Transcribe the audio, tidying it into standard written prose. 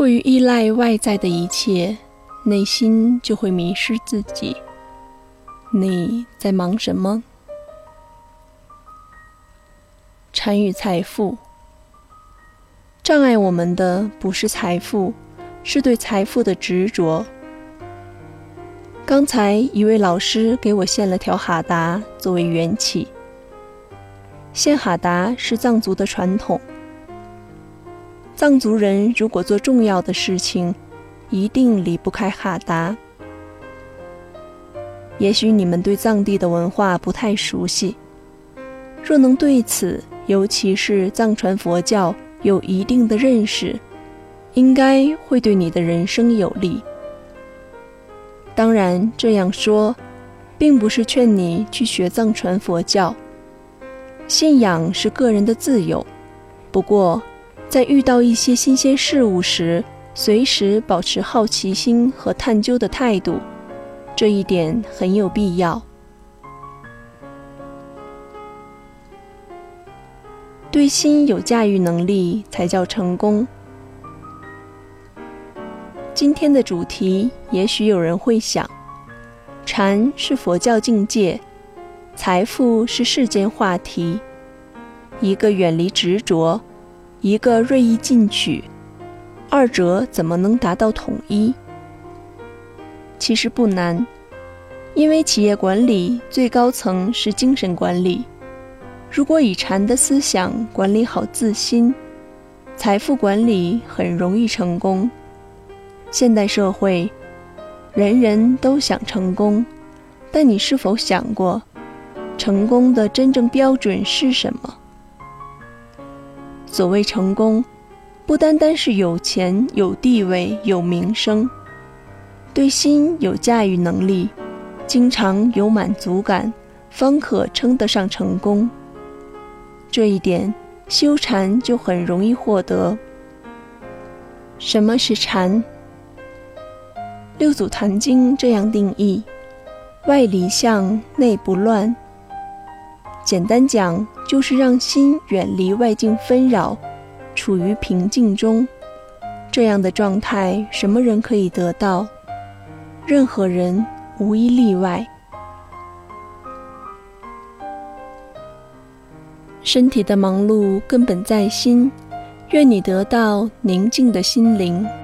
过于依赖外在的一切，内心就会迷失自己。你在忙什么？禅与财富。障碍我们的不是财富，是对财富的执着。刚才一位老师给我献了条哈达作为缘起。献哈达是藏族的传统。藏族人如果做重要的事情，一定离不开哈达。也许你们对藏地的文化不太熟悉，若能对此，尤其是藏传佛教有一定的认识，应该会对你的人生有利。当然，这样说，并不是劝你去学藏传佛教。信仰是个人的自由，不过，在遇到一些新鲜事物时，随时保持好奇心和探究的态度，这一点很有必要。对心有驾驭能力才叫成功。今天的主题，也许有人会想，禅是佛教境界，财富是世间话题，一个远离执着，一个锐意进取，二者怎么能达到统一？其实不难，因为企业管理最高层是精神管理，如果以禅的思想管理好自心，财富管理很容易成功。现代社会，人人都想成功，但你是否想过，成功的真正标准是什么？所谓成功，不单单是有钱、有地位、有名声，对心有驾驭能力，经常有满足感，方可称得上成功。这一点，修禅就很容易获得。什么是禅？六祖坛经这样定义：外离相，内不乱。简单讲，就是让心远离外境纷扰，处于平静中。这样的状态，什么人可以得到？任何人，无一例外。身体的忙碌根本在心，愿你得到宁静的心灵。